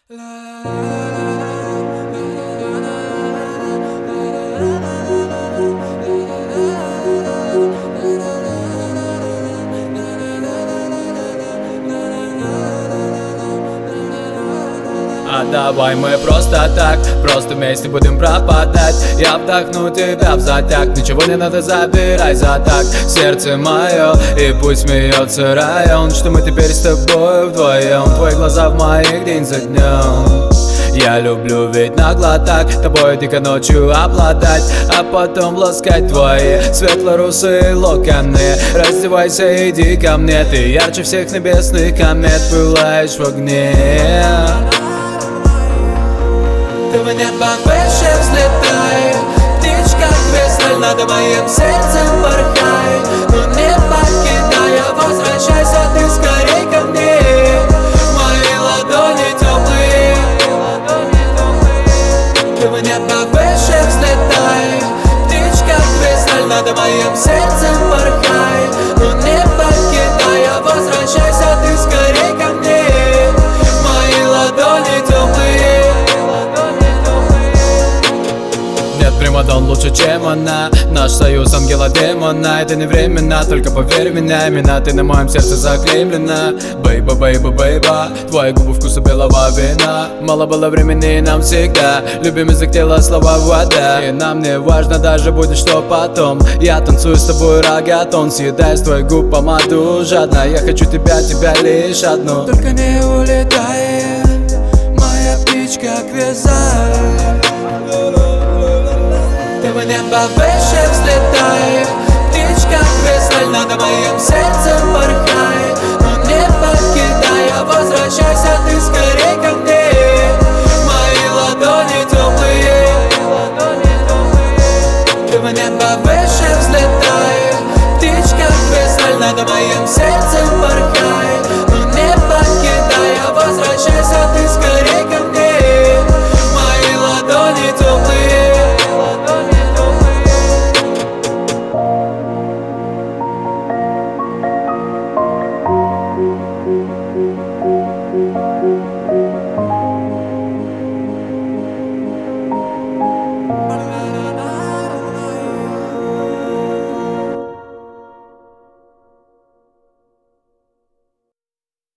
А давай мы просто так, просто вместе будем пропадать. Я вдохну тебя в затяг, ничего не надо, забирай за так. Сердце мое, и пусть смеется район, что мы теперь с тобой вдвоем. Твои глаза в моих день за днем. Я люблю ведь нагло так тобой дико ночью обладать, а потом ласкать твои светло-русые локоны. Раздевайся, иди ко мне, ты ярче всех небесных комет, пылаешь в огне. Ты в небо выше взлетай, птичка кресль над моим сердцем порхай. Но не покидая, возвращайся ты скорей ко мне. Мои ладони теплые. Ты в небо выше взлетай, птичка кресль над моим сердцем порхай. Но не покидая, возвращайся ты скорей ко мне. Мои ладони теплые. Нет примадон лучше, чем она. Наш союз ангела-демона. Это не временно, только поверь меня. Именно ты на моем сердце заклеймлена. Бейба, бейба, бейба, твои губы вкуса белого вина. Мало было времени нам всегда. Любим язык тела, слова вода. И нам не важно даже будет что потом. Я танцую с тобой рагатон, съедаю с твоих губ помаду жадно. Я хочу тебя, тебя лишь одну. Только не улетай, моя птичка квизаль. Ты в небо выше взлетай, птичка кресль над моим сердцем порхай. Но не покидая, возвращайся ты скорей ко мне. Мои ладони теплые. Ты в небо выше взлетай, птичка кресль над моим сердцем.